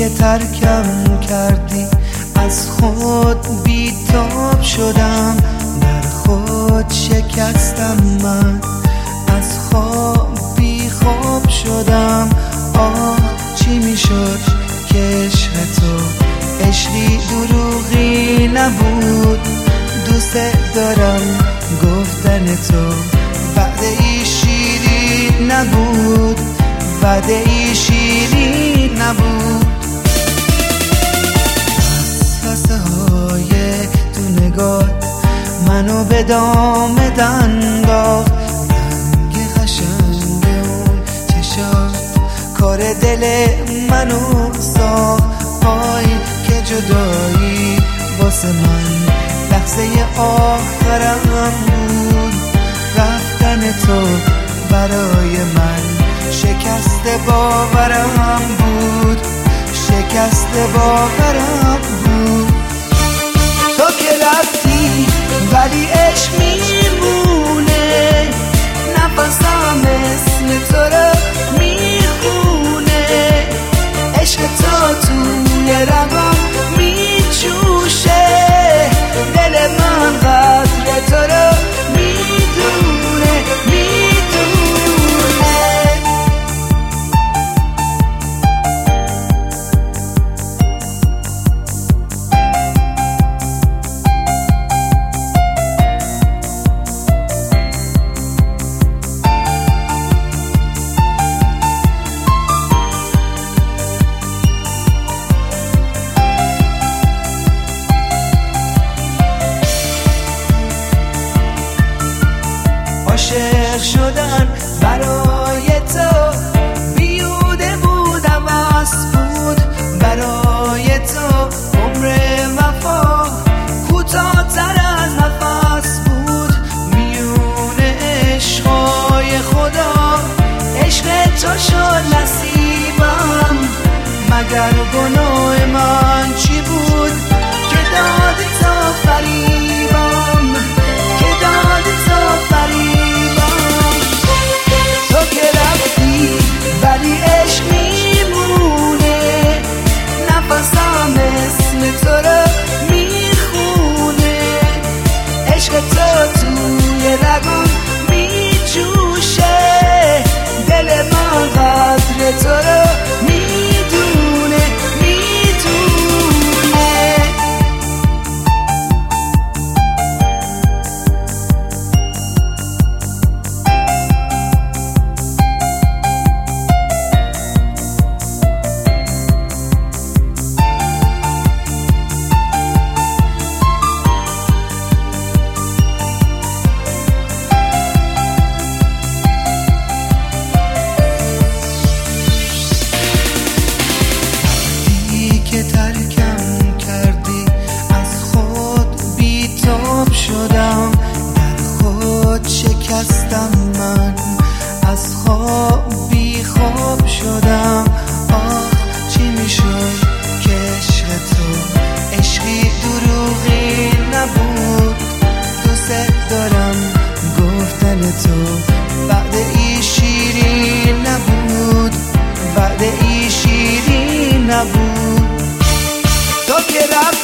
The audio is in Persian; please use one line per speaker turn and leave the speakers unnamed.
که ترکم کردی از خود بیتاب شدم، در خود شکستم، من از خواب بی خواب شدم. چی میشد که عشق تو عشقی دروغی نبود؟ دوست دارم گفتن تو وعده ای شیرین نبود، وعده ای شیرین نبود. وسوسه های تو نگاه منو به دام انداخت، رنگ قشنگ اون چشات کار دل منو ساخت. که جدایی واسه من لحظه آخرم بود، رفتن تو برای من شکست باورم بود، شکست باورم بود. تو که رفتی ولی عشق میمونه، نفسم اسم تو رو میخونه، عشق تو توی رگم میجوشه، دل من قدر تو رو میدونه، میدونه. عاشق شدن برای تو بیهوده بود، عوض بود برای تو. عمر وفا کوتاه‌تر از نفس بود، میون عشقای خدا عشق تو شد نصیبم. مگر گناه من چی بود که دادی تا فریبم، که دادی تا فریبم. ولی عشق میمونه، نفسم اسم تو رو میخونه، عشق تو توی رگم میجوشه، دل من قدر تو رو میدونه، میدونه. که ترکم کردی از خود بیتاب شدم، در خود شکستم، من از خواب بی خواب شدم. چی میشد که عشق تو عشقی دروغی نبود؟ دوست دارم گفتن تو وعده ای شیرین نبود، وعده ای شیرین نبود. تو که رفتی